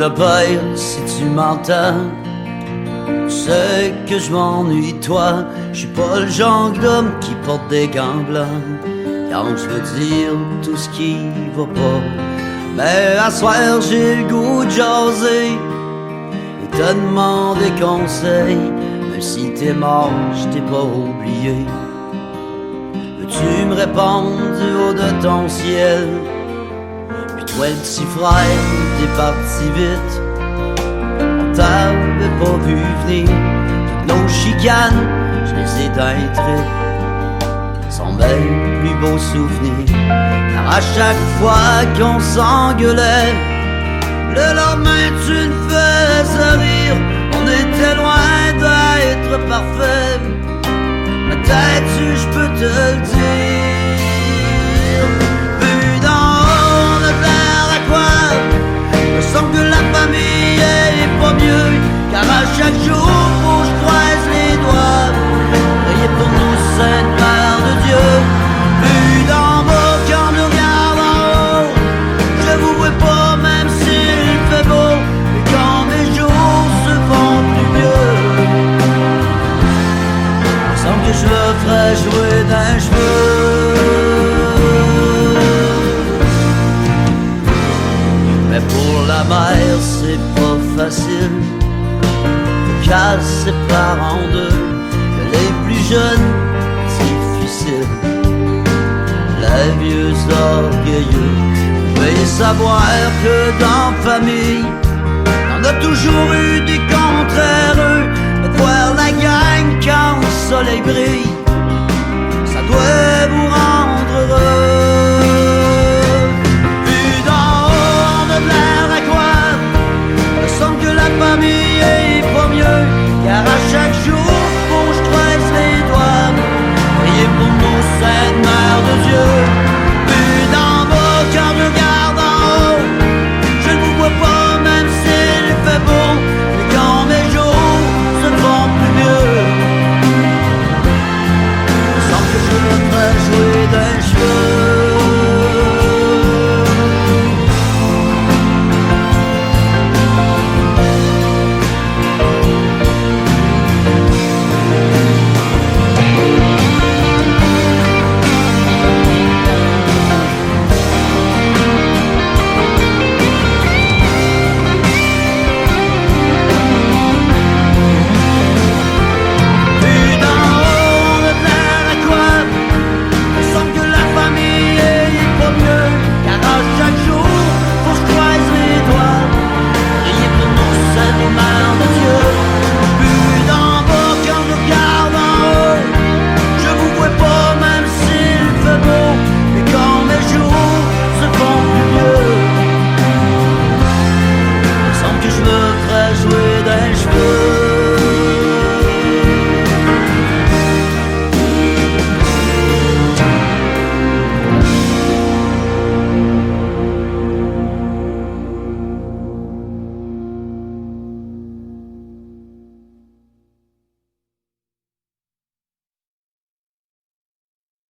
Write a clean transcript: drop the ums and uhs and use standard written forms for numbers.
le père, si tu m'entends, tu sais que je m'ennuie de toi. Je suis pas le genre d'homme qui porte des gants blancs quand je veux dire tout ce qui va pas. Mais à soir j'ai le goût de jaser et te demander conseil. Même si t'es mort, je t'ai pas oublié. Veux-tu me répondre du haut de ton ciel? Puis toi le petit frère, t'es parti vite. On t'avait pas vu venir. Toutes nos chicanes, je les ai dans les tripes. Sont bien plus beaux souvenirs. Car à chaque fois qu'on s'engueulait, le lendemain tu me faisais rire. On était loin d'être parfait. Peut-être je peux te le dire. Vu d'en haut, on a l'air à quoi? Me semble que la famille est pas mieux. Car à chaque jour, faut que je croise les doigts. Priez pour nous, Sainte Mère de Dieu. Vu d'en bas, quand je regarde en haut, je vous vois pas même s'il fait beau. Et quand mes jours se font plus vieux, il semble que je le ferais jouer d'un cheveu. Mais pour la mère c'est pas facile. Faut qu'elle se sépare en deux. Que les plus jeunes, c'est difficile. Les vieux orgueilleux, veuillez savoir que dans la famille, on a toujours eu des contraires. Mais de voir la gang quand le soleil brille, ça doit vous rendre heureux. Vu d'en haut, on a l'air à quoi? Me semble que la famille